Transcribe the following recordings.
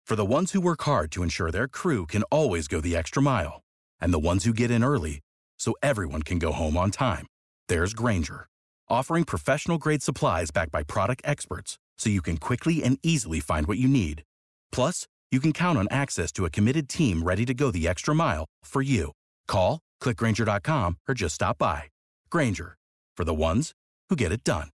For the ones who work hard to ensure their crew can always go the extra mile, and the ones who get in early so everyone can go home on time, there's Grainger, offering professional-grade supplies backed by product experts so you can quickly and easily find what you need. Plus, you can count on access to a committed team ready to go the extra mile for you. Call, click Grainger.com, or just stop by. Grainger, for the ones who get it done.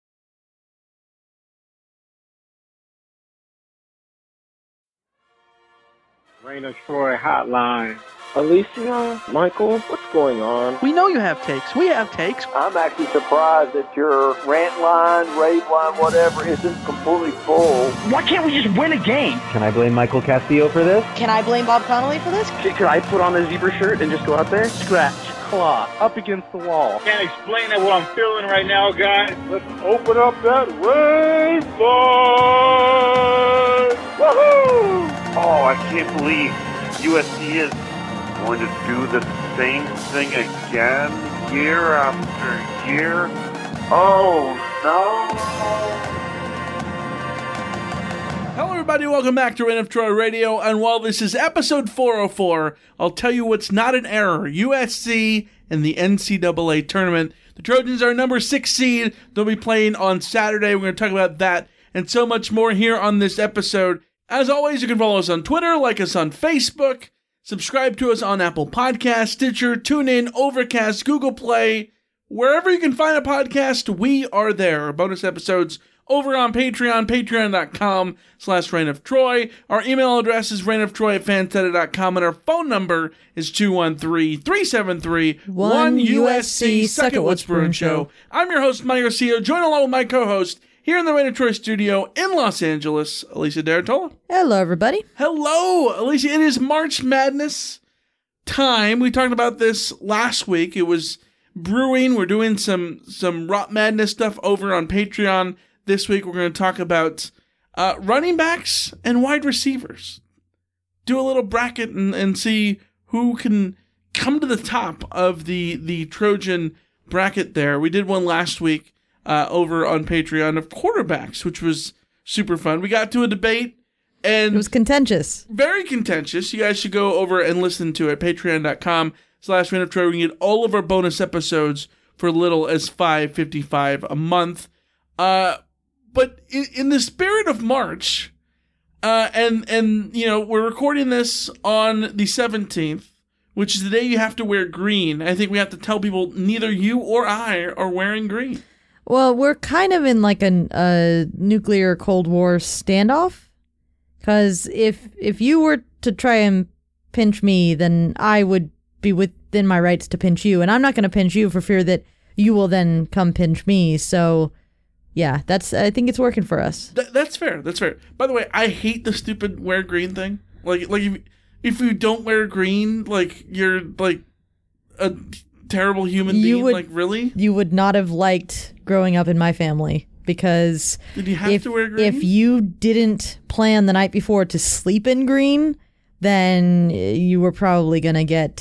Rain of Troy Hotline. Alicia, Michael, what's going on? We know you have takes. We have takes. I'm actually surprised that your rant line, rave line, whatever, isn't completely full. Why can't we just win a game? Can I blame Michael Castillo for this? Can I blame Bob Connolly for this? Could I put on a zebra shirt and just go out there? Scratch, claw, up against the wall. Can't explain it what I'm feeling right now, guys. Let's open up that rave line! Woohoo! Oh, I can't believe USC is going to do the same thing again, year after year. Oh, no. Hello, everybody. Welcome back to Reign of Troy Radio. And while this is episode 404, I'll tell you what's not an error. USC in the NCAA tournament. The Trojans are number 6 seed. They'll be playing on Saturday. We're going to talk about that and so much more here on this episode. As always, you can follow us on Twitter, like us on Facebook, subscribe to us on Apple Podcasts, Stitcher, TuneIn, Overcast, Google Play. Wherever you can find a podcast, we are there. Bonus episodes over on Patreon, patreon.com/reignoftroy. Our email address is reignoftroy@fanseta.com, and our phone number is 213-373-1USC. Suck it, What's Brewing Show. I'm your host, Mike Garcia, joined along with my co-host, here in the Reign of Troy studio in Los Angeles, Alicia Derritola. Hello, everybody. Hello, Alicia. It is March Madness time. We talked about this last week. It was brewing. We're doing some Rot Madness stuff over on Patreon. This week, we're going to talk about running backs and wide receivers. Do a little bracket and see who can come to the top of the Trojan bracket there. We did one last week. Over on Patreon of quarterbacks, which was super fun. We got to a debate, and it was contentious. Very contentious. You guys should go over and listen to it. Patreon.com/Reign of Troy. We can get all of our bonus episodes for little as $5.55 a month. But in the spirit of March, and you know, we're recording this on the 17th, which is the day you have to wear green. I think we have to tell people neither you or I are wearing green. Well, we're kind of in like a nuclear Cold War standoff, because if you were to try and pinch me, then I would be within my rights to pinch you, and I'm not going to pinch you for fear that you will then come pinch me. So, yeah, I think it's working for us. That's fair. That's fair. By the way, I hate the stupid wear green thing. Like if you don't wear green, like you're like a terrible human being. Like, really? You would not have liked growing up in my family, because did you have to wear green? If you didn't plan the night before to sleep in green, then you were probably gonna get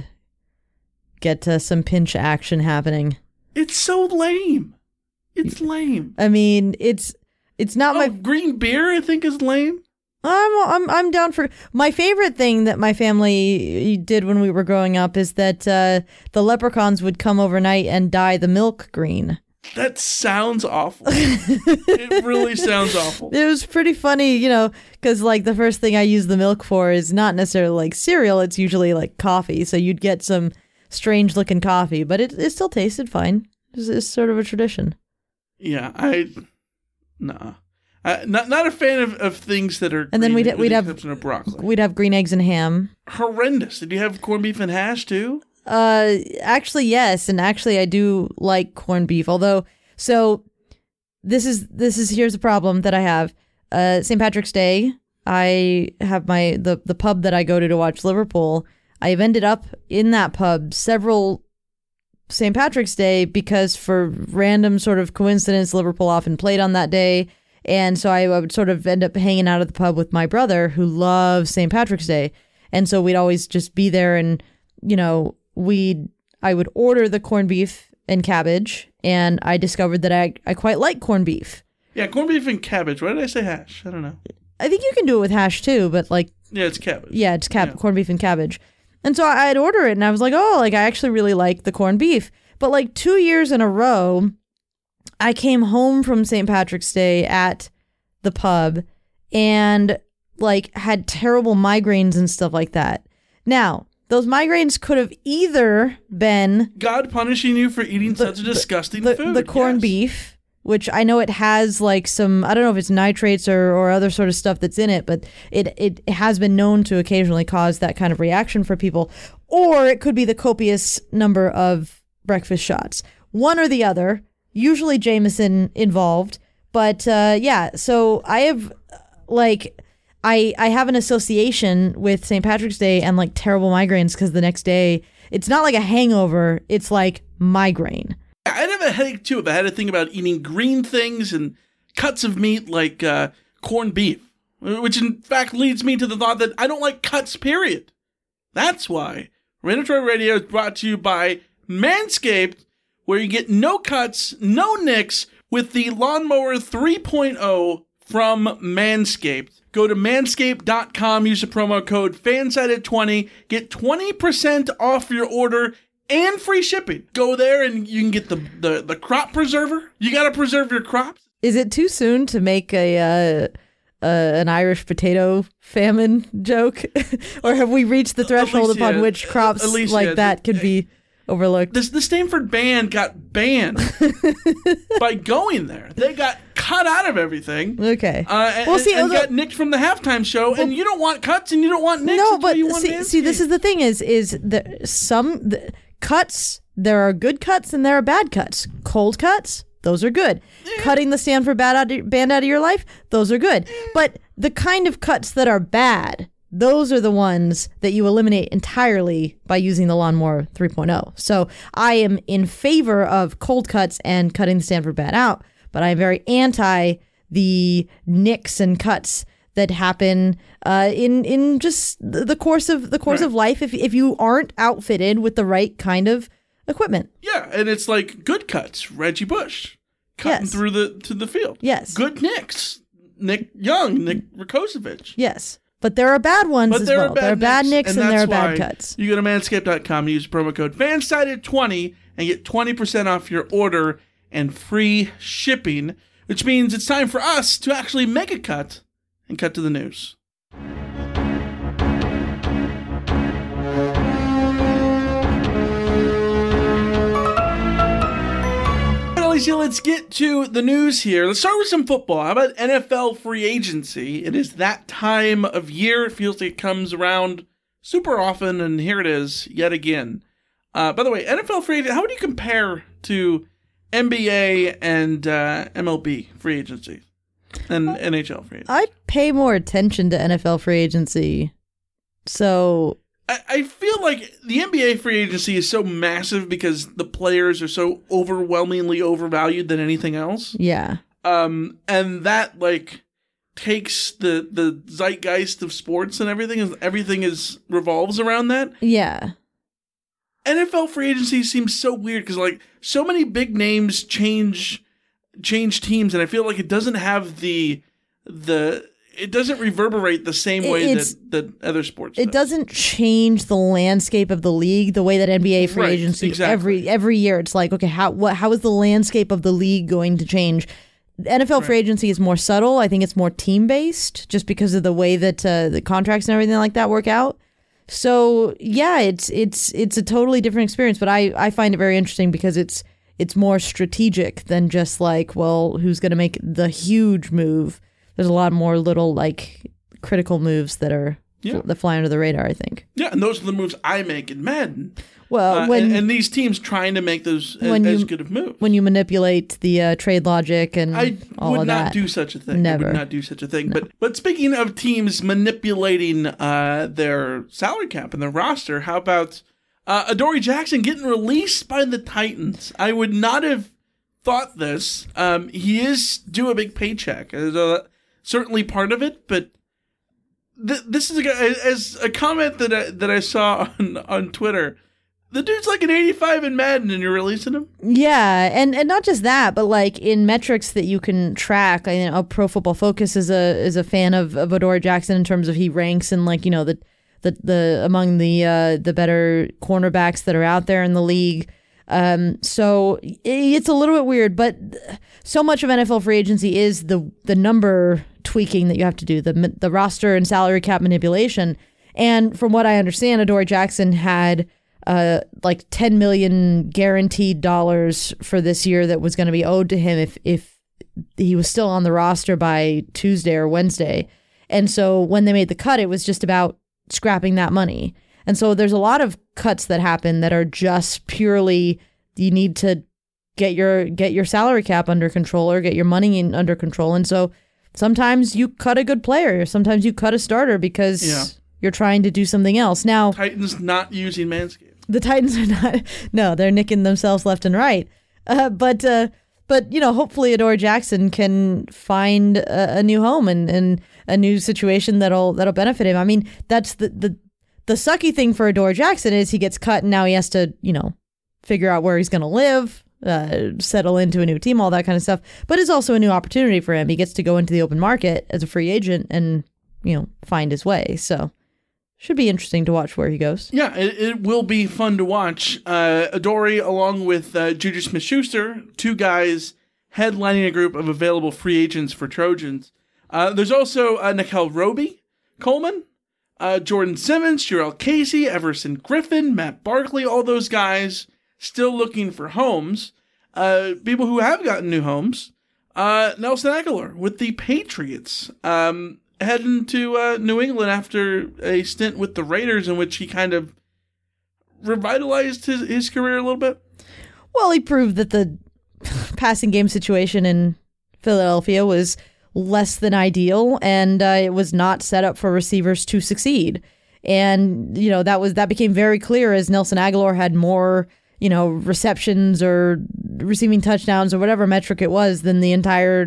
some pinch action happening. It's so lame. It's lame. I mean, it's not my green beer. I think is lame. I'm down for. My favorite thing that my family did when we were growing up is that the leprechauns would come overnight and dye the milk green. That sounds awful. It really sounds awful. It was pretty funny, you know, because like the first thing I use the milk for is not necessarily like cereal. It's usually like coffee. So you'd get some strange looking coffee, but it still tasted fine. It's sort of a tradition. Yeah, nah. Not a fan of things that are. And then we'd have broccoli. We'd have green eggs and ham. Horrendous. Did you have corned beef and hash too? Actually, yes, and actually, I do like corned beef. Although, so this is here's the problem that I have. St. Patrick's Day, I have the pub that I go to watch Liverpool. I've ended up in that pub several St. Patrick's Day because for random sort of coincidence, Liverpool often played on that day. And so I would sort of end up hanging out at the pub with my brother who loves St. Patrick's Day. And so we'd always just be there and, you know, I would order the corned beef and cabbage, and I discovered that I quite like corned beef. Yeah, corned beef and cabbage. Why did I say hash? I don't know. I think you can do it with hash too, but like, Yeah, it's cabbage. yeah, it's corned beef and cabbage. And so I'd order it and I was like, oh, like I actually really like the corned beef. But like 2 years in a row, I came home from St. Patrick's Day at the pub and like had terrible migraines and stuff like that. Now, those migraines could have either been God punishing you for eating such a disgusting food. the corned beef, which I know it has like some, I don't know if it's nitrates or other sort of stuff that's in it, but it has been known to occasionally cause that kind of reaction for people. Or it could be the copious number of breakfast shots. One or the other, usually Jameson involved. But yeah, so I have like, I have an association with St. Patrick's Day and like terrible migraines because the next day, it's not like a hangover, it's like migraine. I'd have a headache too if I had to think about eating green things and cuts of meat like corned beef, which in fact leads me to the thought that I don't like cuts, period. That's why Random Radio is brought to you by Manscaped, where you get no cuts, no nicks with the Lawnmower 3.0 from Manscaped. Go to manscaped.com, use the promo code FANSIDED20, get 20% off your order and free shipping. Go there and you can get the crop preserver. You got to preserve your crops. Is it too soon to make an Irish potato famine joke? Or have we reached the threshold upon which crops like that could be overlooked? The Stanford band got banned by going there. They got cut out of everything. Okay. And got nicked from the halftime show. And you don't want cuts and you don't want nicks. No, but you want see, this is the thing: is the cuts. There are good cuts and there are bad cuts. Cold cuts, those are good. Yeah. Cutting the Stanford band out of your life, those are good. Yeah. But the kind of cuts that are bad, those are the ones that you eliminate entirely by using the Lawnmower 3.0. So I am in favor of cold cuts and cutting the Stanford band out, but I'm very anti the nicks and cuts that happen in just the course of life if you aren't outfitted with the right kind of equipment. Yeah, and it's like good cuts, Reggie Bush cutting through the field. Yes. Good nicks, Nick Young, Nick Rakocevic. Yes. But there are bad ones as well. There are bad nicks and there are bad cuts. You go to manscaped.com, use promo code FANSIDED20 and get 20% off your order and free shipping, which means it's time for us to actually make a cut and cut to the news. Alicia, let's get to the news here. Let's start with some football. How about NFL free agency? It is that time of year. It feels like it comes around super often, and here it is yet again. By the way, NFL free agency, how would you compare to NBA and MLB free agency and NHL free agency? I'd pay more attention to NFL free agency. So I feel like the NBA free agency is so massive because the players are so overwhelmingly overvalued than anything else. Yeah. And that like takes the zeitgeist of sports and everything revolves around that. Yeah. NFL free agency seems so weird because like so many big names change teams, and I feel like it doesn't have it doesn't reverberate the same way that other sports It doesn't change the landscape of the league the way that NBA free agency exactly. every year. It's like, okay, how is the landscape of the league going to change? NFL free agency is more subtle. I think it's more team based just because of the way that the contracts and everything like that work out. So yeah, it's a totally different experience, but I find it very interesting because it's more strategic than just like, well, who's going to make the huge move? There's a lot more little like critical moves that fly under the radar, I think. Yeah, and those are the moves I make in Madden. Well, and these teams trying to make those as good of moves. When you manipulate the trade logic and all of that. I would not do such a thing. Never. I would not do such a thing. No. But speaking of teams manipulating their salary cap and their roster, how about Adoree Jackson getting released by the Titans? I would not have thought this. He is due a big paycheck. Certainly part of it, but this is as a comment that I saw on Twitter. The dude's like an 85 in Madden, and you're releasing him? Yeah, and not just that, but like in metrics that you can track. I know Pro Football Focus is a fan of Adoree Jackson in terms of he ranks in like, you know, the among the better cornerbacks that are out there in the league. So it's a little bit weird, but so much of NFL free agency is the number tweaking that you have to do, the roster and salary cap manipulation. And from what I understand, Adoree Jackson had like $10 million guaranteed dollars for this year that was going to be owed to him if he was still on the roster by Tuesday or Wednesday. And so when they made the cut, it was just about scrapping that money. And so there's a lot of cuts that happen that are just purely you need to get your salary cap under control or get your money under control. And so sometimes you cut a good player, sometimes you cut a starter because you're trying to do something else. Now, Titans not using Manscaped. The Titans are not. No, they're nicking themselves left and right. But you know, hopefully Adoree Jackson can find a new home and a new situation that'll benefit him. I mean, that's the sucky thing for Adoree Jackson is he gets cut and now he has to, you know, figure out where he's going to live, settle into a new team, all that kind of stuff. But it's also a new opportunity for him. He gets to go into the open market as a free agent and, you know, find his way. So should be interesting to watch where he goes. Yeah, it will be fun to watch. Adoree, along with Juju Smith-Schuster, two guys headlining a group of available free agents for Trojans. There's also Nickel Roby, Coleman, Jordan Simmons, Jarrell Casey, Everson Griffin, Matt Barkley, all those guys still looking for homes. People who have gotten new homes. Nelson Agholor with the Patriots. Heading to New England after a stint with the Raiders in which he kind of revitalized his career a little bit. Well, he proved that the passing game situation in Philadelphia was less than ideal, and it was not set up for receivers to succeed. And, you know, that became very clear as Nelson Agholor had more, you know, receptions or receiving touchdowns or whatever metric it was than the entire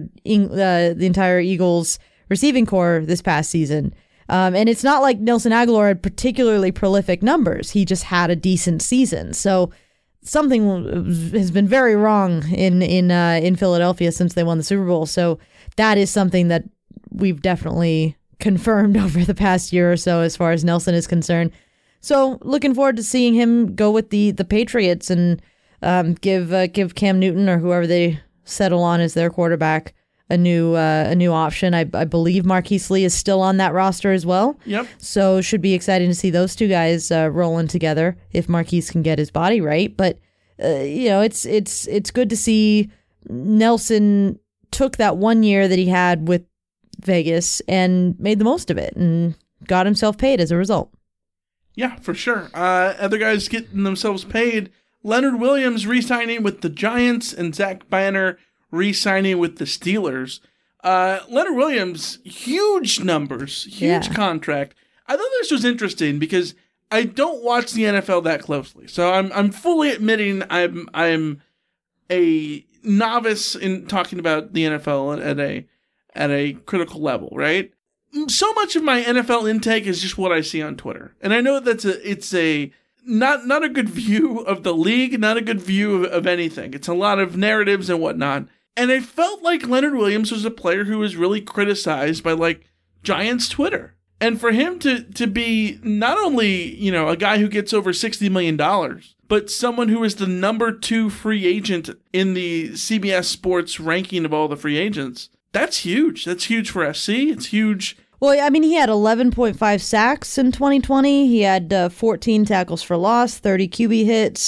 Eagles receiving core this past season. And it's not like Nelson Agholor had particularly prolific numbers. He just had a decent season. So something has been very wrong in Philadelphia since they won the Super Bowl. So that is something that we've definitely confirmed over the past year or so as far as Nelson is concerned. So looking forward to seeing him go with the Patriots and give Cam Newton or whoever they settle on as their quarterback a new option. I believe Marquise Lee is still on that roster as well. Yep. So should be exciting to see those two guys rolling together if Marquise can get his body right. But you know, it's good to see Nelson took that 1 year that he had with Vegas and made the most of it and got himself paid as a result. Yeah, for sure. Other guys getting themselves paid. Leonard Williams re-signing with the Giants and Zach Banner re-signing with the Steelers. Leonard Williams, huge numbers, huge contract. I thought this was interesting because I don't watch the NFL that closely. So I'm fully admitting I'm a novice in talking about the NFL at a critical level, right? So much of my NFL intake is just what I see on Twitter. And I know it's not a good view of the league, not a good view of anything. It's a lot of narratives and whatnot. And I felt like Leonard Williams was a player who was really criticized by like Giants Twitter. And for him to be not only, you know, a guy who gets over $60 million, but someone who is the number 2 free agent in the CBS Sports ranking of all the free agents, that's huge. That's huge for SC. It's huge. Well, I mean, he had 11.5 sacks in 2020. He had 14 tackles for loss, 30 QB hits.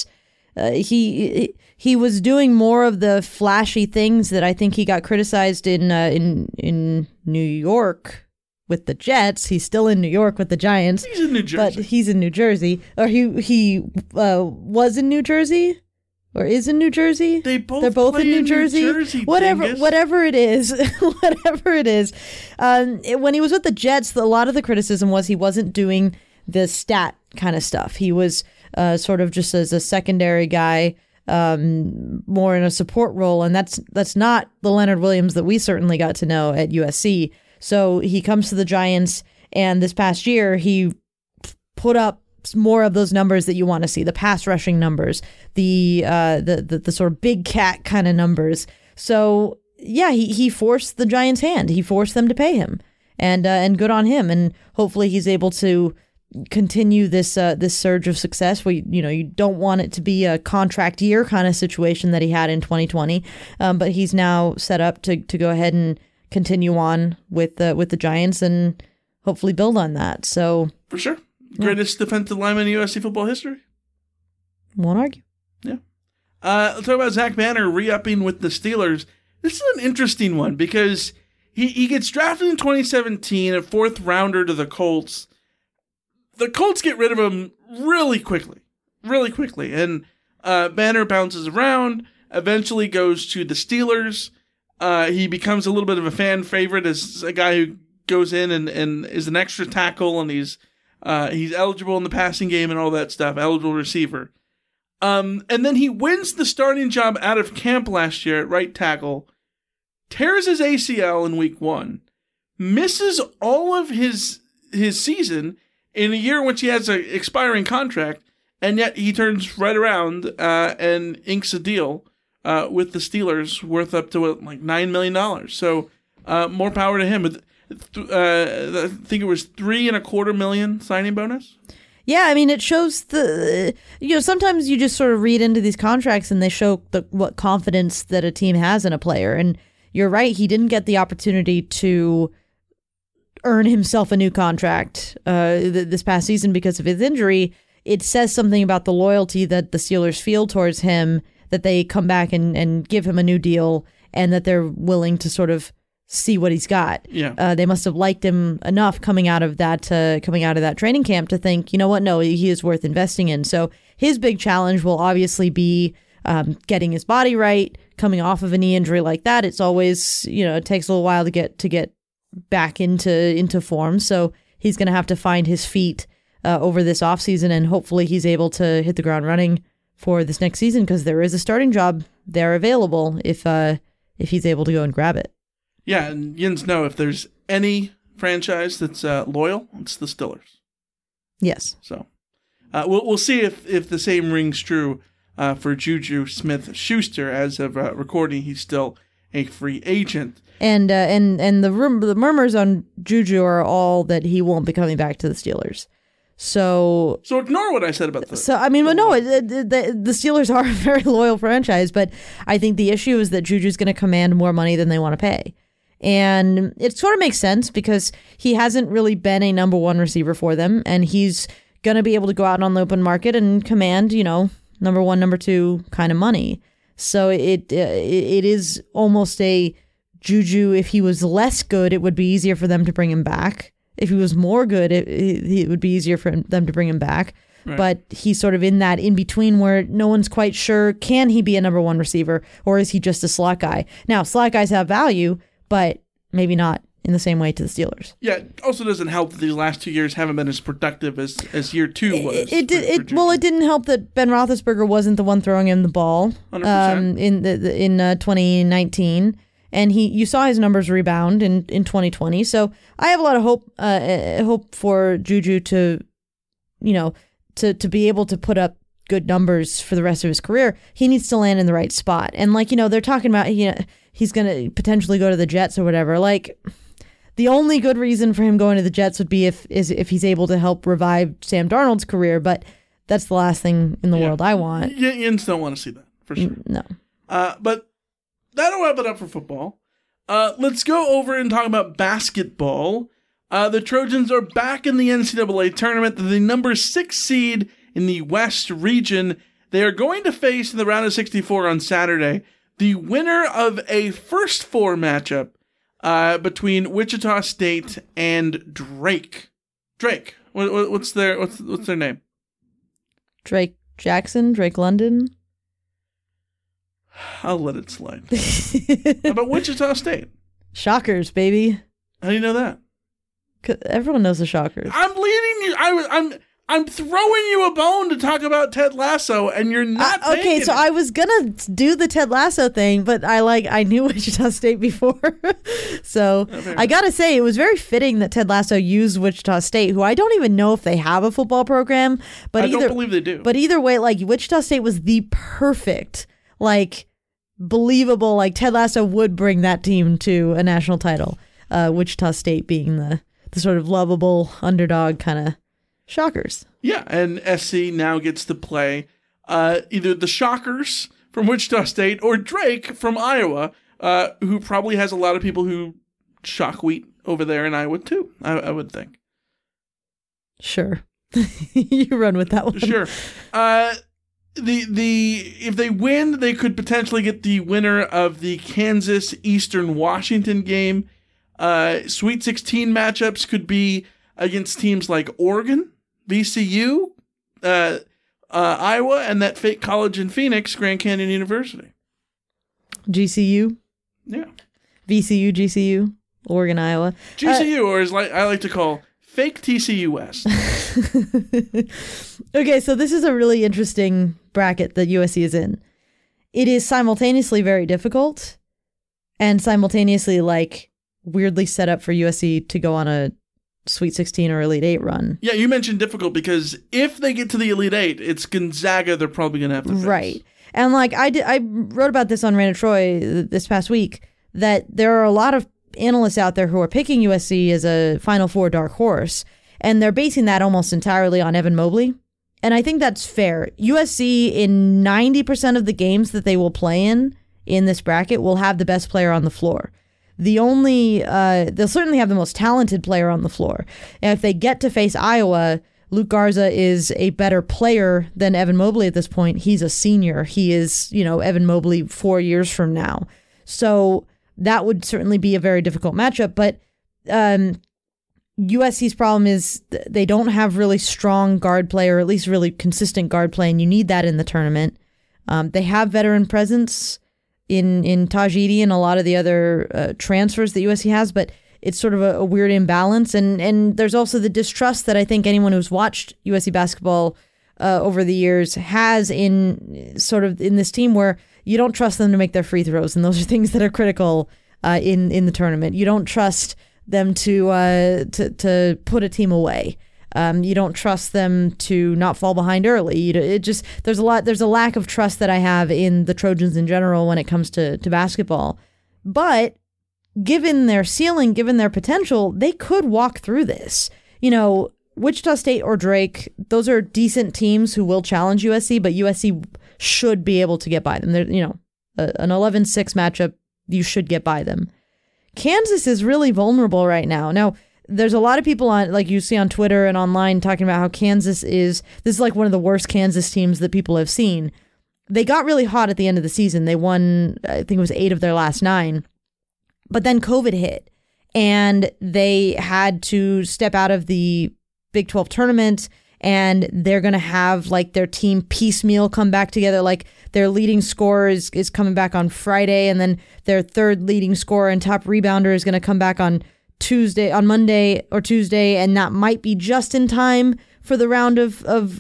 He was doing more of the flashy things that I think he got criticized in New York with the Jets. He's still in New York with the Giants. He's in New Jersey. But he's in New Jersey. Or he was in New Jersey? Or is in New Jersey? They're both in New Jersey. Whatever it is. Whatever it is. When he was with the Jets, a lot of the criticism was he wasn't doing the stat kind of stuff. He was sort of just as a secondary guy, more in a support role. And that's not the Leonard Williams that we certainly got to know at USC. So he comes to the Giants, and this past year he put up more of those numbers that you want to see, the pass rushing numbers, the sort of big cat kind of numbers. So yeah, he forced the Giants' hand. He forced them to pay him, and good on him. And hopefully he's able to continue this surge of success. You don't want it to be a contract year kind of situation that he had in 2020, but he's now set up to go ahead and continue on with the Giants and hopefully build on that. So for sure, greatest defensive lineman in USC football history. Won't argue. Yeah. Let's talk about Zach Banner re-upping with the Steelers. This is an interesting one because he gets drafted in 2017, a 4th rounder to the Colts. The Colts get rid of him really quickly. And Banner bounces around, eventually goes to the Steelers. He becomes a little bit of a fan favorite as a guy who goes in and is an extra tackle, and he's eligible in the passing game and all that stuff, eligible receiver. And then he wins the starting job out of camp last year at right tackle, tears his ACL in week 1, misses all of his season in a year in which he has an expiring contract, and yet he turns right around and inks a deal with the Steelers worth up to like $9 million. So more power to him. I think it was $3.25 million signing bonus. Yeah, I mean, it shows sometimes you just sort of read into these contracts and they show what confidence that a team has in a player. And you're right, he didn't get the opportunity to earn himself a new contract this past season because of his injury. It says something about the loyalty that the Steelers feel towards him, that they come back and give him a new deal, and that they're willing to sort of see what he's got. Yeah. They must have liked him enough coming out of that training camp to think, you know what, no, he is worth investing in. So his big challenge will obviously be getting his body right, coming off of a knee injury like that. It's always, it takes a little while to get back into form. So he's going to have to find his feet over this offseason, and hopefully he's able to hit the ground running for this next season, because there is a starting job there available if he's able to go and grab it. Yeah, and Yins know if there's any franchise that's loyal, it's the Steelers. Yes. So we'll see if the same rings true for Juju Smith-Schuster. As of recording, he's still a free agent. And the murmurs on Juju are all that he won't be coming back to the Steelers. So ignore what I said about this. So I mean, the Steelers are a very loyal franchise, but I think the issue is that Juju's going to command more money than they want to pay. And it sort of makes sense because he hasn't really been a number one receiver for them, and he's going to be able to go out on the open market and command, number one, number two kind of money. So it is almost a Juju. If he was less good, it would be easier for them to bring him back. If he was more good, it would be easier for them to bring him back. Right. But he's sort of in that in-between where no one's quite sure, can he be a number one receiver, or is he just a slot guy? Now, slot guys have value, but maybe not in the same way to the Steelers. Yeah, it also doesn't help that these last 2 years haven't been as productive as year 2 was. It didn't help that Ben Roethlisberger wasn't the one throwing him the ball 100%. in 2019. And you saw his numbers rebound in 2020. So I have a lot of hope for Juju to be able to put up good numbers for the rest of his career. He needs to land in the right spot. And they're talking about he's going to potentially go to the Jets or whatever. The only good reason for him going to the Jets would be if he's able to help revive Sam Darnold's career. But that's the last thing in the world I want. Yins don't want to see that, for sure. No. But that'll wrap it up for football. Let's go over and talk about basketball. The Trojans are back in the NCAA tournament. They're the number 6 seed in the West region. They are going to face in the round of 64 on Saturday the winner of a first 4 matchup between Wichita State and Drake. What's their name? Drake Jackson? Drake London? I'll let it slide. How about Wichita State? Shockers, baby. How do you know that? Everyone knows the Shockers. I'm leading you. I'm throwing you a bone to talk about Ted Lasso, and you're not okay, taking so it. I was gonna do the Ted Lasso thing, but I knew Wichita State before. So I gotta say, it was very fitting that Ted Lasso used Wichita State, who I don't even know if they have a football program. But I don't believe they do. But either way, like, Wichita State was the perfect, like, believable, like, Ted Lasso would bring that team to a national title. Wichita State being the sort of lovable underdog kind of Shockers. Yeah, and SC now gets to play either the Shockers from Wichita State or Drake from Iowa, who probably has a lot of people who shock wheat over there in Iowa too, I would think. Sure. You run with that one. Sure. If they win, they could potentially get the winner of the Kansas Eastern Washington game. Sweet 16 matchups could be against teams like Oregon, VCU, Iowa, and that fake college in Phoenix, Grand Canyon University. GCU? Yeah. VCU, GCU, Oregon, Iowa. GCU, or as I like to call, fake TCU West. Okay, so this is a really interesting bracket that USC is in. It is simultaneously very difficult and simultaneously, like, weirdly set up for USC to go on a Sweet 16 or Elite 8 run. Yeah, you mentioned difficult because if they get to the Elite 8, it's Gonzaga they're probably going to have to face. Right. And like I wrote about this on Randall Troy this past week, that there are a lot of analysts out there who are picking USC as a Final Four dark horse, and they're basing that almost entirely on Evan Mobley. And I think that's fair. USC, in 90% of the games that they will play in this bracket, will have the best player on the floor. They'll certainly have the most talented player on the floor. And if they get to face Iowa, Luke Garza is a better player than Evan Mobley at this point. He's a senior. He is, Evan Mobley 4 years from now. So that would certainly be a very difficult matchup. But USC's problem is they don't have really strong guard play, or at least really consistent guard play, and you need that in the tournament. They have veteran presence in Taj Edey and a lot of the other transfers that USC has, but it's sort of a weird imbalance. And there's also the distrust that I think anyone who's watched USC basketball over the years has in this team, where you don't trust them to make their free throws. And those are things that are critical in the tournament. You don't trust them to put a team away. You don't trust them to not fall behind early. There's a lack of trust that I have in the Trojans in general when it comes to basketball. But given their ceiling, given their potential, they could walk through this. Wichita State or Drake, those are decent teams who will challenge USC, but USC should be able to get by them. They're, an 11-6 matchup, you should get by them. Kansas is really vulnerable right now. Now, there's a lot of people on, like you see on Twitter and online, talking about how this is like one of the worst Kansas teams that people have seen. They got really hot at the end of the season. They won, I think it was 8 of their last 9. But then COVID hit, and they had to step out of the Big 12 tournament, and they're going to have like their team piecemeal come back together. Like their leading scorer is coming back on Friday, and then their third leading scorer and top rebounder is going to come back on Monday or Tuesday, and that might be just in time for the round of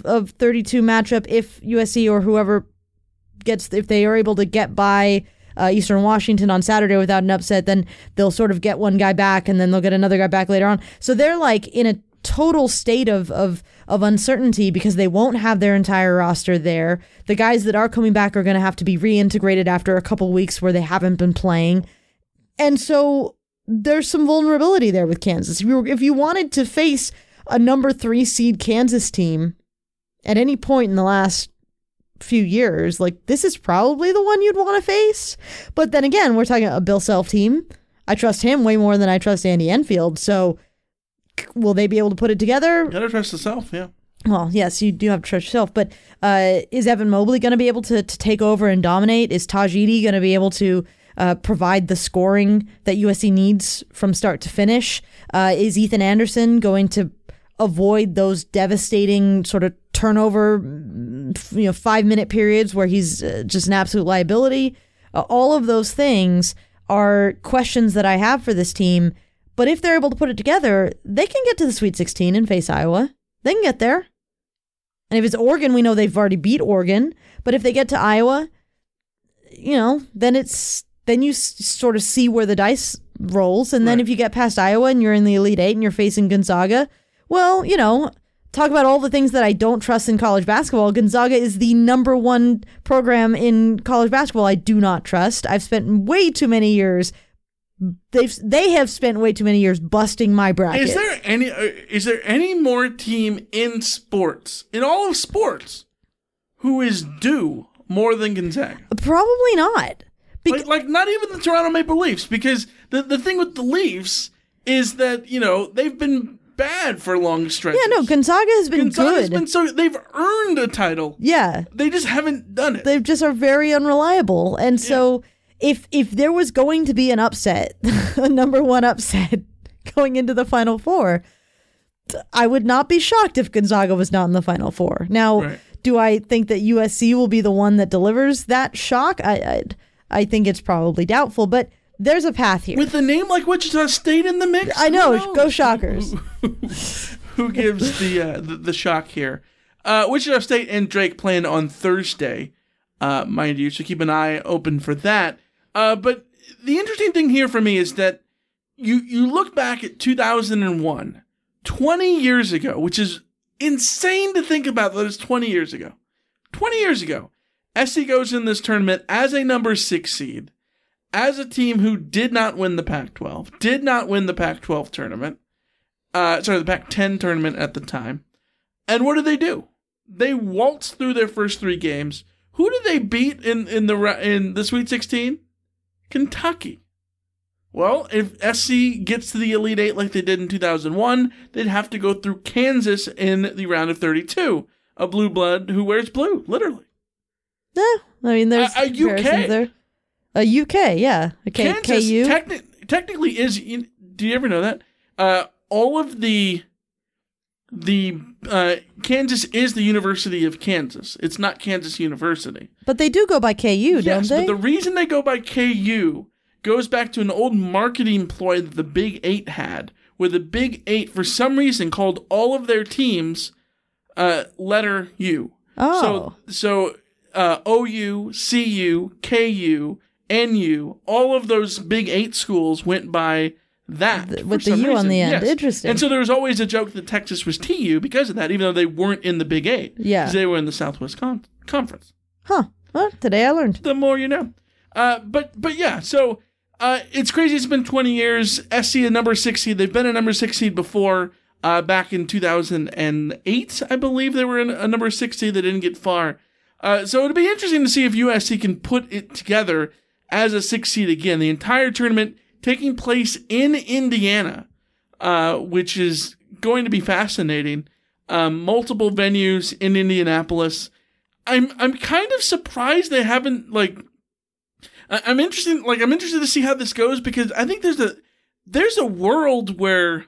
32 matchup if USC or whoever if they are able to get by Eastern Washington on Saturday without an upset, then they'll sort of get one guy back, and then they'll get another guy back later on. So they're like in a total state of uncertainty because they won't have their entire roster there. The guys that are coming back are going to have to be reintegrated after a couple weeks where they haven't been playing. And so there's some vulnerability there with Kansas. If you wanted to face a number 3 seed Kansas team at any point in the last few years, like, this is probably the one you'd want to face. But then again, we're talking a Bill Self team. I trust him way more than I trust Andy Enfield. So will they be able to put it together? You gotta trust yourself, yeah. Well, yes, you do have to trust yourself. But is Evan Mobley going to be able to take over and dominate? Is Taj Edey going to be able to provide the scoring that USC needs from start to finish? Is Ethan Anderson going to avoid those devastating sort of turnover, 5-minute periods where he's just an absolute liability? All of those things are questions that I have for this team. But if they're able to put it together, they can get to the Sweet 16 and face Iowa. They can get there. And if it's Oregon, we know they've already beat Oregon. But if they get to Iowa, then you sort of see where the dice rolls. And then if you get past Iowa and you're in the Elite Eight and you're facing Gonzaga, well, talk about all the things that I don't trust in college basketball. Gonzaga is the number one program in college basketball I do not trust. I've spent way too many years. They have spent way too many years busting my bracket. Is there any more team in all of sports, who is due more than Gonzaga? Probably not. Like not even the Toronto Maple Leafs, because the thing with the Leafs is that they've been bad for long stretches. Yeah, no, Gonzaga has been good. They've earned a title. Yeah, they just haven't done it. They just are very unreliable, and so. If there was going to be an upset, a number one upset going into the Final Four, I would not be shocked if Gonzaga was not in the Final Four. Now, do I think that USC will be the one that delivers that shock? I think it's probably doubtful, but there's a path here. With a name like Wichita State in the mix? I know, go Shockers. Who gives the shock here? Wichita State and Drake playing on Thursday, mind you, so keep an eye open for that. But the interesting thing here for me is that you look back at 2001, 20 years ago, which is insane to think about that it's 20 years ago. 20 years ago, SC goes in this tournament as a number 6 seed, as a team who did not win the Pac-12, did not win the Pac-12 tournament, the Pac-10 tournament at the time. And what did they do? They waltzed through their first 3 games. Who did they beat in the Sweet 16? Kentucky. Well, if SC gets to the Elite Eight like they did in 2001, they'd have to go through Kansas in the round of 32. A blue blood who wears blue, literally. Yeah, I mean, there's a UK. There. A UK, yeah. Kansas KU. Technically is. Do you ever know that? All of the Kansas is the University of Kansas. It's not Kansas University. But they do go by KU, don't they? But the reason they go by KU goes back to an old marketing ploy that the Big 8 had, where the Big 8, for some reason, called all of their teams letter U. Oh. So OU, CU, KU, NU, all of those Big 8 schools went by that. With the U on the end. Yes. Interesting. And so there was always a joke that Texas was TU because of that, even though they weren't in the Big 8. Yeah. Because they were in the Southwest Conference. Huh. Well, today I learned. The more you know. But yeah, so it's crazy. It's been 20 years. SC a number 6 seed. They've been a number 6 seed before. Back in 2008, I believe they were in a number 6 seed. They didn't get far. So it'll be interesting to see if USC can put it together as a 6 seed again. The entire tournament taking place in Indiana, which is going to be fascinating. Multiple venues in Indianapolis. I'm kind of surprised they haven't I'm interested to see how this goes, because I think there's a world where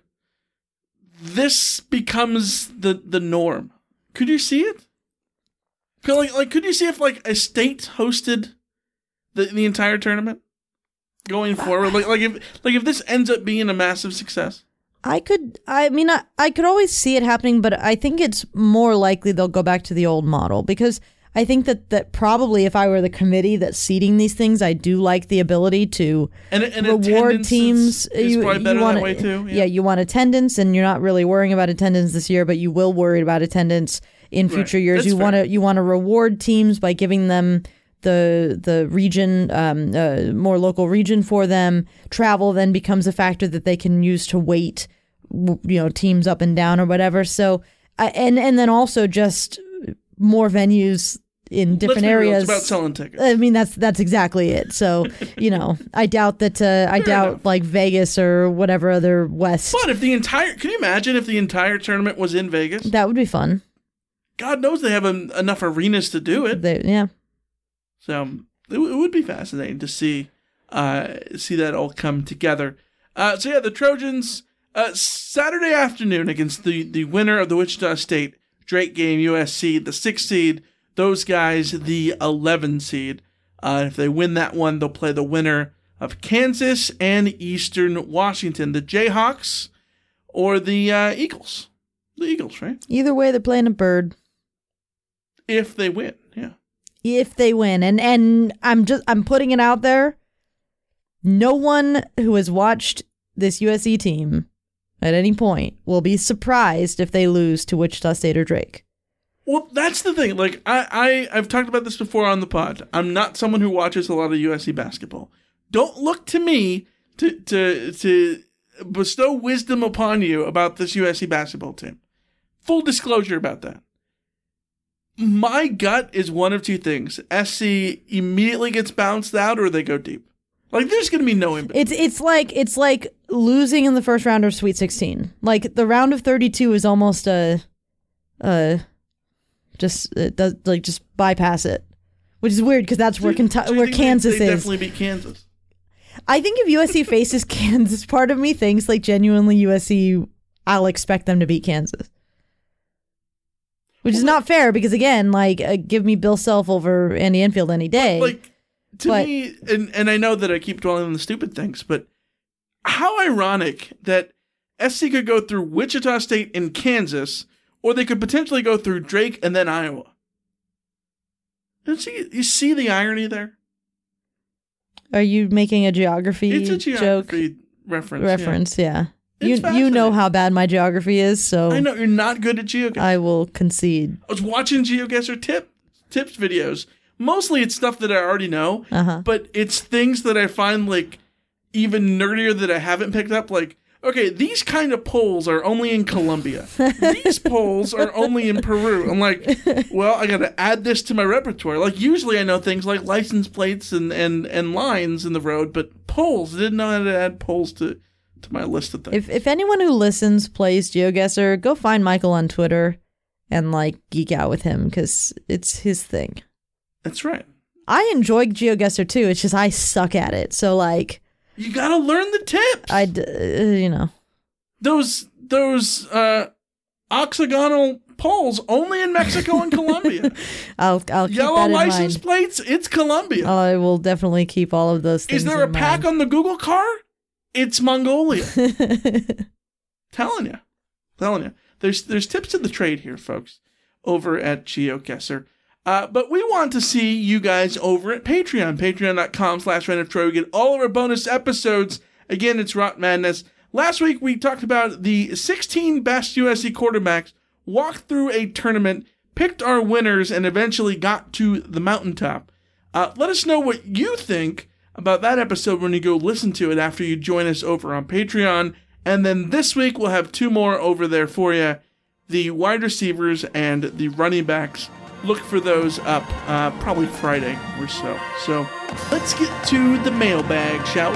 this becomes the norm. Could you see it? Could you see if a state hosted the entire tournament going forward? If this ends up being a massive success. I could always see it happening, but I think it's more likely they'll go back to the old model, because I think that probably if I were the committee that's seeding these things, I do like the ability to reward teams. Is probably better that way too. Yeah, you want attendance, and you're not really worrying about attendance this year, but you will worry about attendance in future years. That's you want to reward teams by giving them the region, more local region for them. Travel then becomes a factor that they can use to weight, teams up and down or whatever. So, and then also just more venues in different areas. It's about selling tickets. I mean, that's exactly it. So, I doubt that. Enough. Like Vegas or whatever other West. But can you imagine if the entire tournament was in Vegas? That would be fun. God knows they have enough arenas to do it. Yeah. So it would be fascinating to see that all come together. The Trojans Saturday afternoon against the winner of the Wichita State Drake game, USC, the 6th seed. Those guys, the 11 seed. If they win that one, they'll play the winner of Kansas and Eastern Washington, the Jayhawks or the Eagles. The Eagles, right? Either way, they're playing a bird. If they win, yeah. If they win. And I'm putting it out there. No one who has watched this USC team at any point will be surprised if they lose to Wichita State or Drake. Well, that's the thing. Like, I've talked about this before on the pod. I'm not someone who watches a lot of USC basketball. Don't look to me to bestow wisdom upon you about this USC basketball team. Full disclosure about that. My gut is one of two things. SC immediately gets bounced out or they go deep. Like, there's going to be no in-between. It's like losing in the first round of Sweet 16. Like, the round of 32 is almost just bypass it, which is weird because that's where Kansas they is. Definitely beat Kansas. I think if USC faces Kansas, part of me thinks like genuinely USC, I'll expect them to beat Kansas. Which is not fair because, again, like, give me Bill Self over Andy Enfield any day. To me, and I know that I keep dwelling on the stupid things, but how ironic that SC could go through Wichita State and Kansas, or they could potentially go through Drake and then Iowa. You see the irony there? Are you making a geography It's a geography joke? reference, Yeah. It's You know how bad my geography is, so I know you're not good at GeoGuessr. I will concede. I was watching GeoGuessr tips videos. Mostly it's stuff that I already know, but it's things that I find like even nerdier that I haven't picked up. Like, okay, these kind of polls are only in Colombia. These polls are only in Peru. I'm like, well, I got to add this to my repertoire. Like, usually I know things like license plates and lines in the road, but polls, I didn't know how to add polls to my list of things. If anyone who listens plays GeoGuessr, go find Michael on Twitter and like geek out with him because it's his thing. That's right. I enjoy GeoGuessr too. It's just I suck at it. So like, you gotta learn the tips. Those octagonal poles only in Mexico and Colombia. I'll keep Yellow that in license mind. plates. It's Colombia. I will definitely keep all of those things. Is there a in pack mind. on the Google car? It's Mongolia. Telling you. There's tips to the trade here, folks, over at GeoGuessr. But we want to see you guys over at Patreon. Patreon.com/RenofTroy. We get all of our bonus episodes. Again, it's Rot Madness. Last week, we talked about the 16 best USC quarterbacks, walked through a tournament, picked our winners, and eventually got to the mountaintop. Let us know what you think about that episode when you go listen to it after you join us over on Patreon. And then this week, we'll have two more over there for you. The wide receivers and the running backs. Look for those up probably Friday or so. So let's get to the mailbag, shall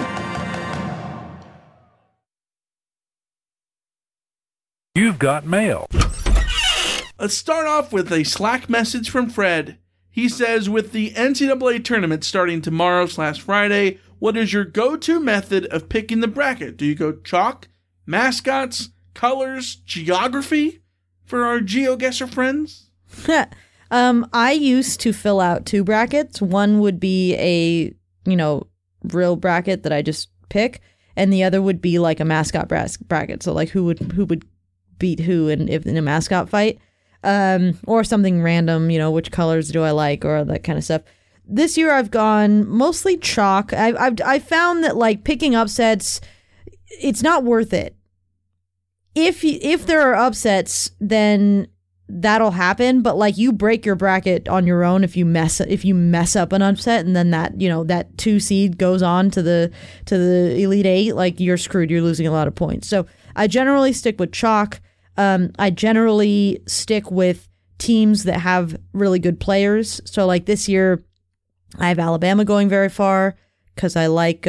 we? You've got mail. Let's start off with a Slack message from Fred. He says, with the NCAA tournament starting tomorrow/Friday, what is your go-to method of picking the bracket? Do you go chalk, mascots, colors, geography for our GeoGuessr friends? I used to fill out two brackets. One would be a, real bracket that I just pick, and the other would be like a mascot bracket. So like who would beat who in a mascot fight, or something random. Which colors do I like, or that kind of stuff. This year I've gone mostly chalk. I've found that like picking upsets, it's not worth it. If there are upsets, then that'll happen, but like you break your bracket on your own if you mess up an upset, and then that 2 seed goes on to the Elite 8, like you're screwed. You're losing a lot of points. So I generally stick with chalk. I generally stick with teams that have really good players. So like this year, I have Alabama going very far because I like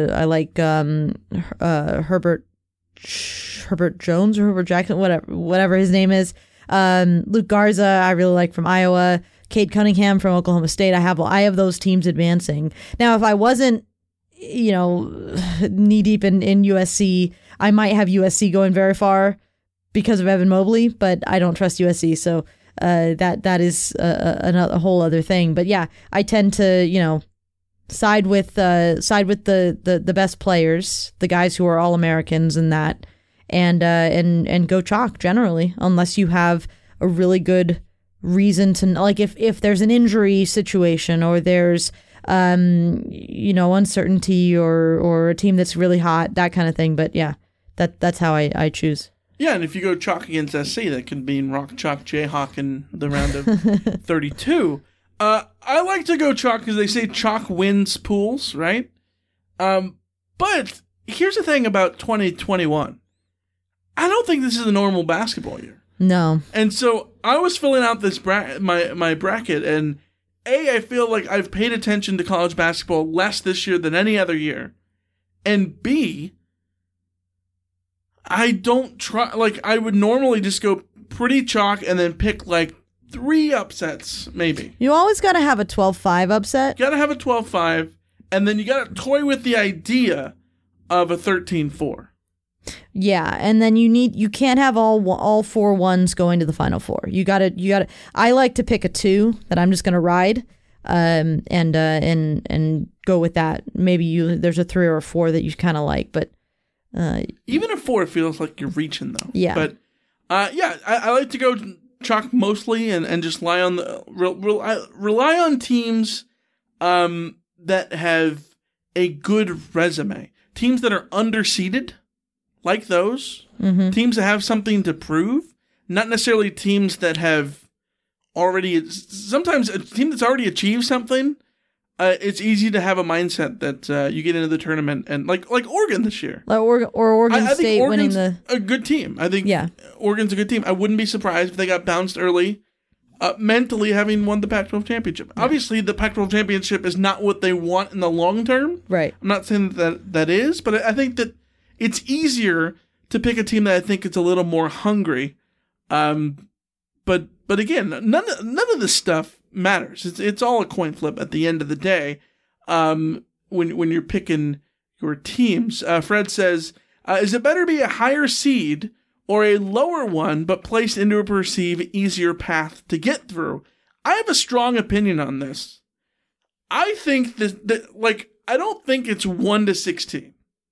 Herbert Jones or Herbert Jackson, whatever his name is. Luke Garza, I really like from Iowa. Cade Cunningham from Oklahoma State. I have those teams advancing. Now, if I wasn't, knee deep in USC, I might have USC going very far because of Evan Mobley, but I don't trust USC, so that is a whole other thing. But yeah, I tend to side with the best players, the guys who are all Americans and that. And go chalk generally, unless you have a really good reason to, like, if there's an injury situation or there's uncertainty or a team that's really hot, that kind of thing. But yeah, that's how I choose. Yeah, and if you go chalk against SC, that could mean rock, chalk, Jayhawk in the round of 32. I like to go chalk because they say chalk wins pools, right? But here's the thing about 2021. I don't think this is a normal basketball year. No. And so I was filling out this my bracket, and I feel like I've paid attention to college basketball less this year than any other year. And B, I don't try, like, I would normally just go pretty chalk and then pick like 3 upsets, maybe. You always got to have a 12-5 upset. You got to have a 12-5, and then you got to toy with the idea of a 13-4. Yeah, and then you can't have all 4 ones going to the Final Four. You gotta. I like to pick a 2 that I'm just gonna ride, and go with that. Maybe there's a 3 or a 4 that you kind of like, but even a 4 feels like you're reaching though. Yeah, but I like to go chalk mostly and just rely on teams that have a good resume, teams that are underseeded. Like those teams that have something to prove, not necessarily teams that have already. Sometimes a team that's already achieved something, it's easy to have a mindset that you get into the tournament and like Oregon this year, or Oregon I State think winning a good team. I think Oregon's a good team. I wouldn't be surprised if they got bounced early, mentally having won the Pac-12 championship. Yeah. Obviously, the Pac-12 championship is not what they want in the long term. Right. I'm not saying that is, but I think that. It's easier to pick a team that I think is a little more hungry, but again, none of this stuff matters. It's all a coin flip at the end of the day. When you're picking your teams, Fred says, "Is it better to be a higher seed or a lower one, but placed into a perceived easier path to get through?" I have a strong opinion on this. I think that I don't think it's 1 to 16.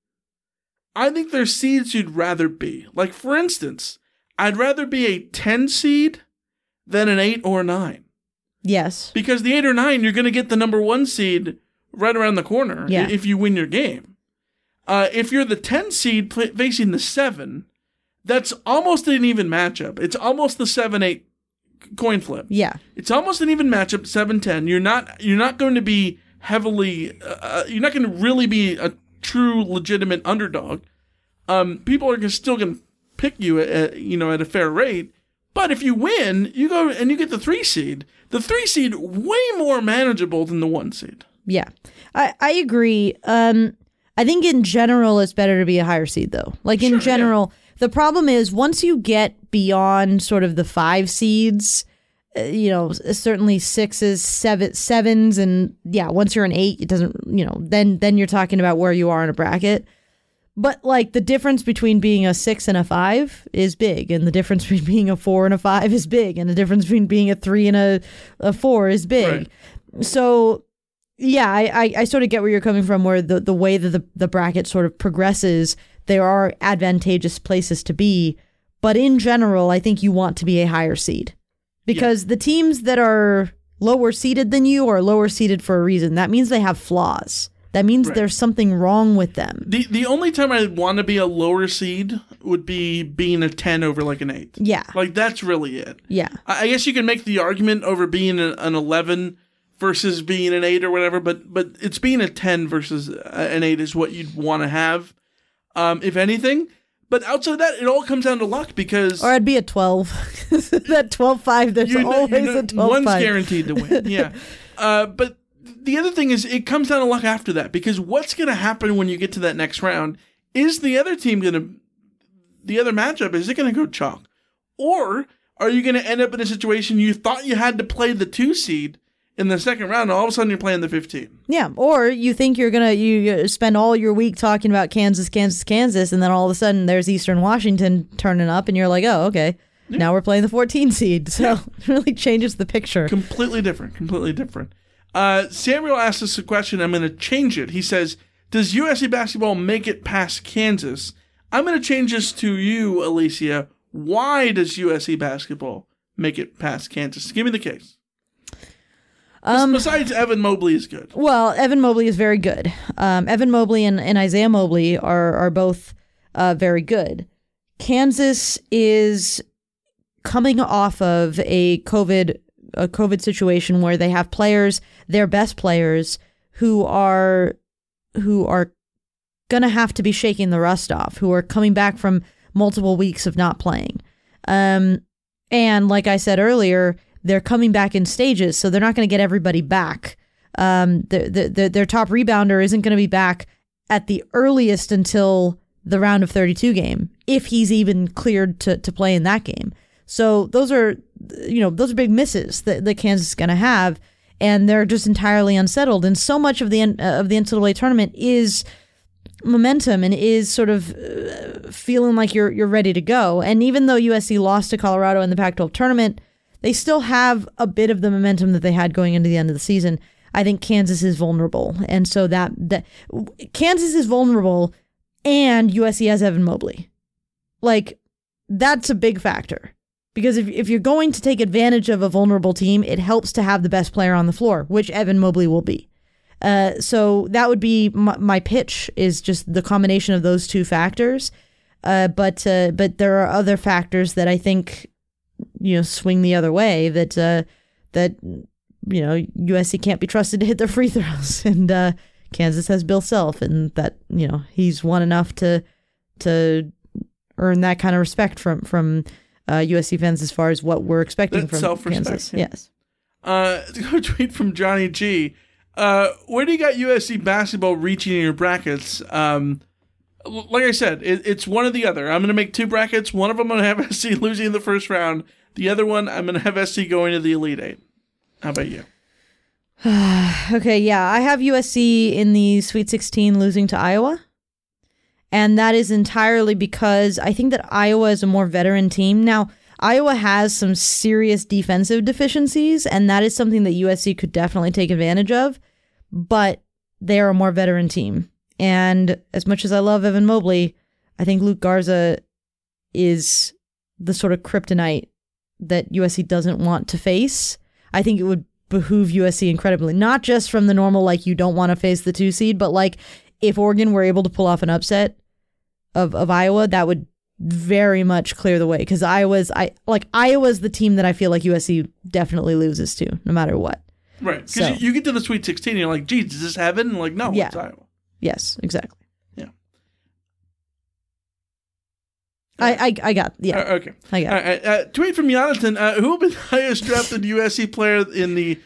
I think there's seeds you'd rather be. Like, for instance, I'd rather be a 10 seed than an 8 or 9. Yes. Because the 8 or 9, you're going to get the number 1 seed right around the corner if you win your game. If you're the 10 seed facing the 7, that's almost an even matchup. It's almost the 7-8 coin flip. Yeah. It's almost an even matchup, 7-10. You're not going to be heavily, you're not going to really be a true legitimate underdog. People are still going to pick you at a fair rate, but if you win, you go and you get the 3 seed. The 3 seed way more manageable than the 1 seed. Yeah, I agree. I think in general it's better to be a higher seed though. Like in general, the problem is once you get beyond sort of the 5 seeds, certainly 6s, 7s, and once you're an 8, it doesn't, then you're talking about where you are in a bracket. But like the difference between being a 6 and a 5 is big, and the difference between being a 4 and a 5 is big, and the difference between being a 3 and a 4 is big. Right. So yeah, I sort of get where you're coming from, where the way that the bracket sort of progresses, there are advantageous places to be, but in general, I think you want to be a higher seed. Because the teams that are lower seeded than you are lower seeded for a reason. That means they have flaws. That means there's something wrong with them. The only time I'd want to be a lower seed would be being a 10 over like an 8. Yeah. Like that's really it. Yeah. I guess you can make the argument over being an 11 versus being an 8 or whatever, but it's being a 10 versus an 8 is what you'd want to have, if anything. But outside of that, it all comes down to luck because... Or I'd be a 12. That 12-5, there's always a 12-5. One's guaranteed to win, yeah. But the other thing is it comes down to luck after that, because what's going to happen when you get to that next round is the other team going to... The other matchup, is it going to go chalk? Or are you going to end up in a situation you thought you had to play the 2 seed in the second round, and all of a sudden you're playing the 15. Yeah, or you think you spend all your week talking about Kansas, and then all of a sudden there's Eastern Washington turning up, and you're like, oh, okay, now we're playing the 14 seed. So it really changes the picture. Completely different. Samuel asked us a question. I'm going to change it. He says, does USC basketball make it past Kansas? I'm going to change this to you, Alicia. Why does USC basketball make it past Kansas? Give me the case. Besides Evan Mobley is good. Well, Evan Mobley is very good. Evan Mobley and Isaiah Mobley are both very good. Kansas is coming off of a COVID situation where they have players, their best players, who are going to have to be shaking the rust off, who are coming back from multiple weeks of not playing. And like I said earlier, they're coming back in stages, so they're not going to get everybody back. Their top rebounder isn't going to be back at the earliest until the round of 32 game, if he's even cleared to play in that game. So those are big misses that Kansas is going to have, and they're just entirely unsettled. And so much of the NCAA tournament is momentum and is sort of feeling like you're ready to go. And even though USC lost to Colorado in the Pac-12 tournament, they still have a bit of the momentum that they had going into the end of the season. I think Kansas is vulnerable, and so that Kansas is vulnerable, and USC has Evan Mobley. Like, that's a big factor. Because if you're going to take advantage of a vulnerable team, it helps to have the best player on the floor, which Evan Mobley will be. So that would be my pitch, is just the combination of those two factors. But there are other factors that I think, swing the other way, that USC can't be trusted to hit their free throws, and Kansas has Bill Self, and that he's won enough to earn that kind of respect from USC fans as far as what we're expecting from Kansas. Yeah. Yes. A tweet from Johnny G. Where do you got USC basketball reaching in your brackets? Like I said, it's one or the other. I'm going to make two brackets. One of them I'm going to have SC losing in the first round. The other one, I'm going to have SC going to the Elite Eight. How about you? Okay, yeah. I have USC in the Sweet 16 losing to Iowa. And that is entirely because I think that Iowa is a more veteran team. Now, Iowa has some serious defensive deficiencies, and that is something that USC could definitely take advantage of. But they are a more veteran team. And as much as I love Evan Mobley, I think Luke Garza is the sort of kryptonite that USC doesn't want to face. I think it would behoove USC incredibly, not just from the normal, you don't want to face the 2 seed, but if Oregon were able to pull off an upset of Iowa, that would very much clear the way, because Iowa's the team that I feel like USC definitely loses to, no matter what. Right, because you get to the Sweet 16 and you're like, geez, is this heaven? And no, it's Iowa. Yes, exactly. Yeah. I got, yeah. Okay. I got it. Tweet from Jonathan, who will be the highest drafted USC player in the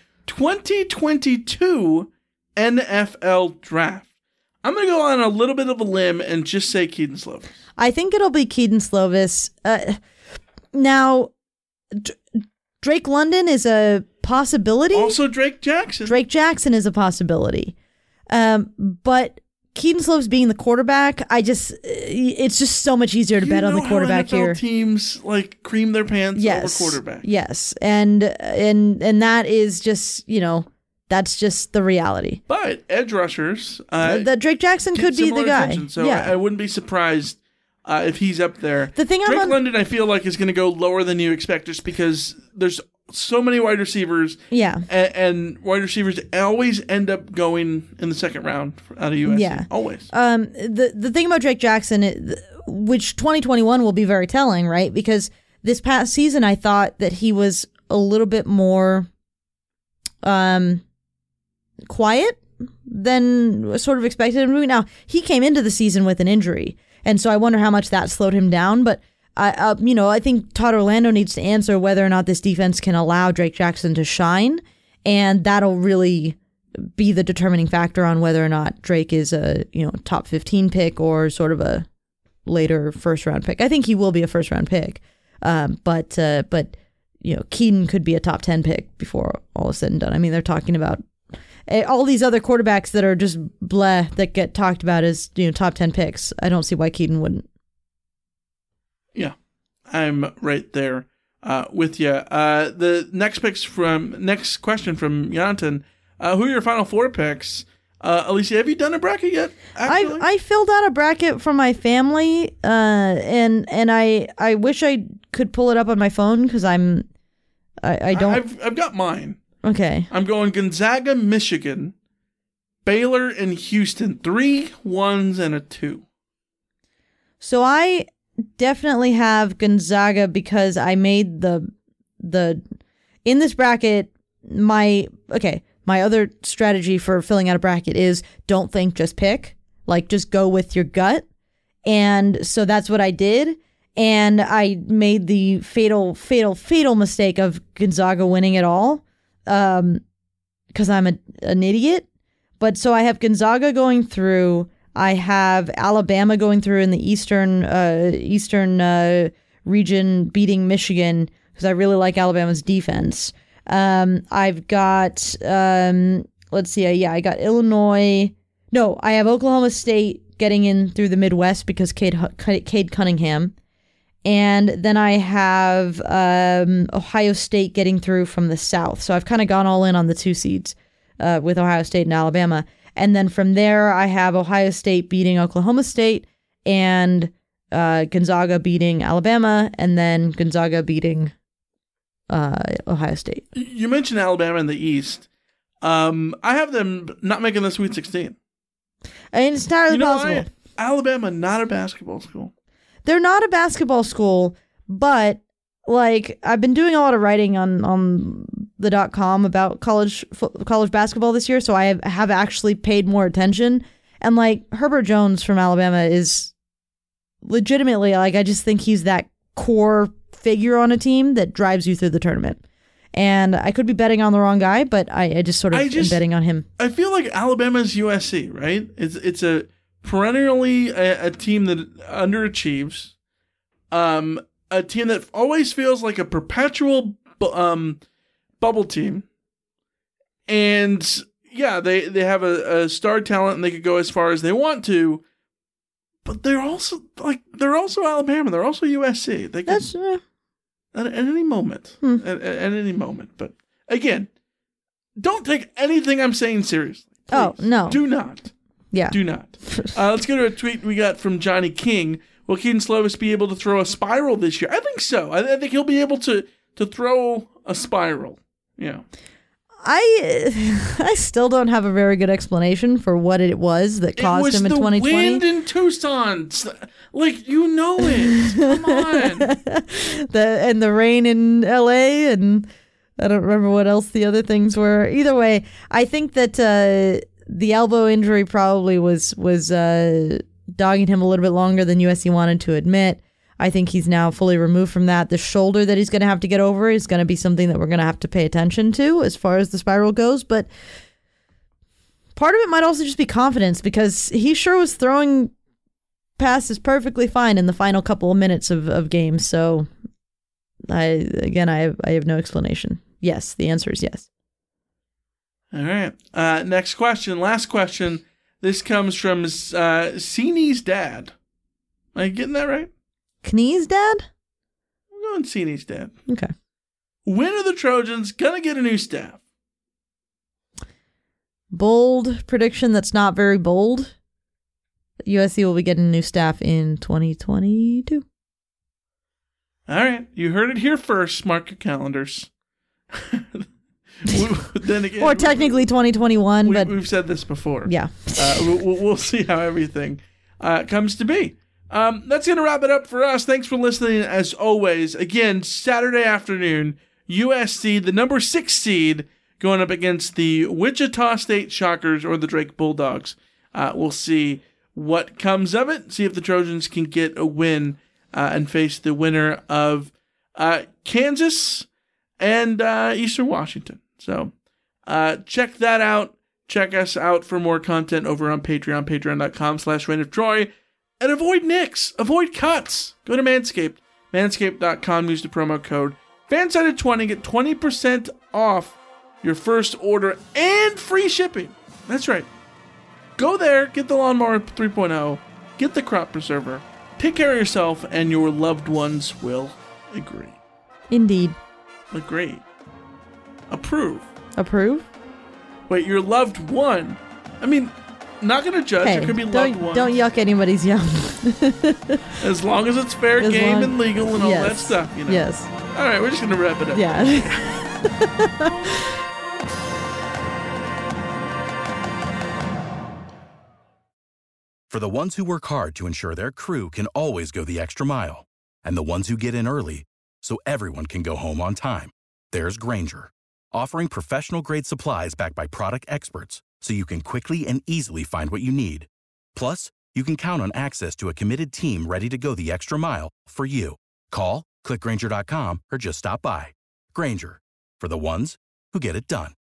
2022 NFL draft? I'm going to go on a little bit of a limb and just say Kedon Slovis. I think it'll be Kedon Slovis. Now, Drake London is a possibility. Also Drake Jackson. Drake Jackson is a possibility. But Kedon Slovis being the quarterback, it's just so much easier to bet on the quarterback how NFL here. Teams cream their pants over quarterback. Yes, and that is just that's just the reality. But edge rushers, the Drake Jackson could be the guy. So I wouldn't be surprised if he's up there. The thing Drake London, I feel like, is going to go lower than you expect, just because there's so many wide receivers. Yeah. And wide receivers always end up going in the second round out of USC. Yeah. Always. The thing about Drake Jackson, which 2021 will be very telling, right? Because this past season, I thought that he was a little bit more quiet than sort of expected him to be. Now, he came into the season with an injury, and so I wonder how much that slowed him down. But I think Todd Orlando needs to answer whether or not this defense can allow Drake Jackson to shine, and that'll really be the determining factor on whether or not Drake is a top 15 pick or sort of a later first round pick. I think he will be a first round pick, but Kedon could be a top 10 pick before all is said and done. I mean, they're talking about all these other quarterbacks that are just bleh that get talked about as top 10 picks. I don't see why Kedon wouldn't. Yeah, I'm right there with you. The next question from Jonathan. Who are your final 4 picks? Alicia, have you done a bracket yet? I filled out a bracket for my family, and I wish I could pull it up on my phone because I'm I don't. I've got mine. Okay. I'm going Gonzaga, Michigan, Baylor, and Houston. 3 1s and a 2. So I definitely have Gonzaga because I made the in this bracket, my other strategy for filling out a bracket is don't think, just pick. Like, just go with your gut. And so that's what I did. And I made the fatal mistake of Gonzaga winning it all because I'm an idiot. But so I have Gonzaga going through. I have Alabama going through in the Eastern region, beating Michigan because I really like Alabama's defense. I've got, let's see, I got Illinois. No, I have Oklahoma State getting in through the Midwest because Cade Cunningham. And then I have Ohio State getting through from the South. So I've kind of gone all in on the 2 seeds with Ohio State and Alabama. And then from there, I have Ohio State beating Oklahoma State and Gonzaga beating Alabama, and then Gonzaga beating Ohio State. You mentioned Alabama in the East. I have them not making the Sweet 16. I mean, it's entirely possible. Alabama, not a basketball school. They're not a basketball school, but like I've been doing a lot of writing on the .com about college basketball this year, so I have actually paid more attention. And like Herbert Jones from Alabama is legitimately, like, I just think he's that core figure on a team that drives you through the tournament. And I could be betting on the wrong guy, but I just sort of am betting on him. I feel like Alabama's USC, right? It's a perennially a team that underachieves, a team that always feels like a perpetual bubble team, and yeah, they have a star talent and they could go as far as they want to, but they're also Alabama, they're also USC. They could, at any moment, at any moment. But again, don't take anything I'm saying seriously. Please. Oh no, do not. Yeah. Do not. Let's go to a tweet we got from Johnny King. Will Keaton Slovis be able to throw a spiral this year? I think so. I think he'll be able to throw a spiral. Yeah. I still don't have a very good explanation for what it was that caused him in 2020. It was the wind in Tucson. Like, you know it. Come on. And the rain in LA, and I don't remember what else the other things were. Either way, I think that the elbow injury probably was dogging him a little bit longer than USC wanted to admit. I think he's now fully removed from that. The shoulder that he's going to have to get over is going to be something that we're going to have to pay attention to as far as the spiral goes. But part of it might also just be confidence, because he sure was throwing passes perfectly fine in the final couple of minutes of games. So I have no explanation. Yes, the answer is yes. All right. Next question. Last question. This comes from Seeney's dad. Am I getting that right? Knee's dad? I'm going Seeney's dad. Okay. When are the Trojans going to get a new staff? Bold prediction that's not very bold. USC will be getting a new staff in 2022. All right. You heard it here first. Mark your calendars. Then again, or technically 2021, but we've said this before. Yeah. We'll see how everything comes to be. That's going to wrap it up for us. Thanks for listening, as always. Again, Saturday afternoon, USC, the number 6 seed, going up against the Wichita State Shockers or the Drake Bulldogs. We'll see what comes of it, see if the Trojans can get a win and face the winner of Kansas and Eastern Washington. So check that out. Check us out for more content over on Patreon, patreon.com/Reign-of-Troy. And avoid nicks, avoid cuts. Go to Manscaped, manscaped.com, use the promo code FANSIDED20, get 20% off your first order and free shipping. That's right. Go there, get the Lawnmower 3.0, get the Crop Preserver, take care of yourself, and your loved ones will agree. Indeed. Agree. Approve. Approve? Wait, your loved one? I mean, not going to judge. Hey, it could be loved one. Don't yuck anybody's yum. As long as it's fair game and legal and all that stuff, you know. Yes. All right, we're just going to wrap it up. Yeah. For the ones who work hard to ensure their crew can always go the extra mile, and the ones who get in early so everyone can go home on time, there's Grainger, offering professional-grade supplies backed by product experts so you can quickly and easily find what you need. Plus, you can count on access to a committed team ready to go the extra mile for you. Call, click Grainger.com, or just stop by. Grainger, for the ones who get it done.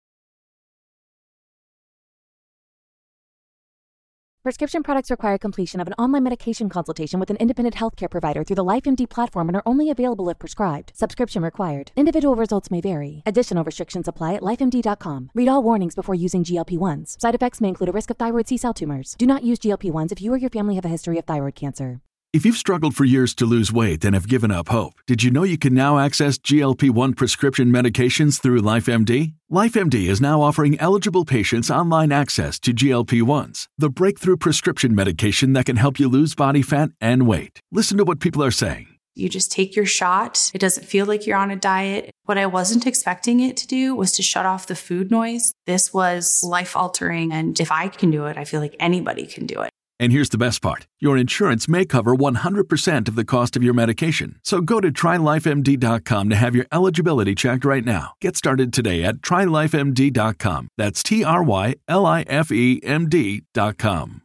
Prescription products require completion of an online medication consultation with an independent healthcare provider through the LifeMD platform and are only available if prescribed. Subscription required. Individual results may vary. Additional restrictions apply at lifemd.com. Read all warnings before using GLP-1s. Side effects may include a risk of thyroid C-cell tumors. Do not use GLP-1s if you or your family have a history of thyroid cancer. If you've struggled for years to lose weight and have given up hope, did you know you can now access GLP-1 prescription medications through LifeMD? LifeMD is now offering eligible patients online access to GLP-1s, the breakthrough prescription medication that can help you lose body fat and weight. Listen to what people are saying. You just take your shot. It doesn't feel like you're on a diet. What I wasn't expecting it to do was to shut off the food noise. This was life-altering, and if I can do it, I feel like anybody can do it. And here's the best part. Your insurance may cover 100% of the cost of your medication. So go to TryLifeMD.com to have your eligibility checked right now. Get started today at TryLifeMD.com. That's TryLifeMD.com.